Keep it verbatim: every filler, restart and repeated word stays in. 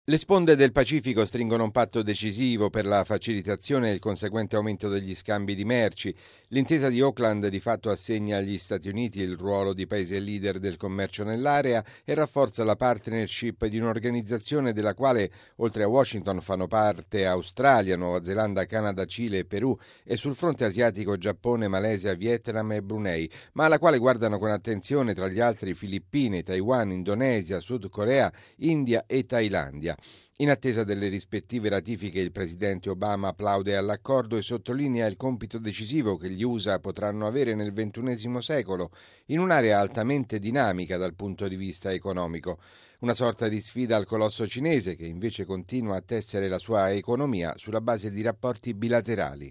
Le sponde del Pacifico stringono un patto decisivo per la facilitazione e il conseguente aumento degli scambi di merci. L'intesa di Auckland di fatto assegna agli Stati Uniti il ruolo di paese leader del commercio nell'area e rafforza la partnership di un'organizzazione della quale, oltre a Washington, fanno parte Australia, Nuova Zelanda, Canada, Cile e Perù, e sul fronte asiatico Giappone, Malesia, Vietnam e Brunei, ma alla quale guardano con attenzione tra gli altri Filippine, Taiwan, Indonesia, Sud Corea, India e Thailandia. In attesa delle rispettive ratifiche, il presidente Obama applaude all'accordo e sottolinea il compito decisivo che gli U S A potranno avere nel ventunesimo secolo, in un'area altamente dinamica dal punto di vista economico. Una sorta di sfida al colosso cinese che invece continua a tessere la sua economia sulla base di rapporti bilaterali.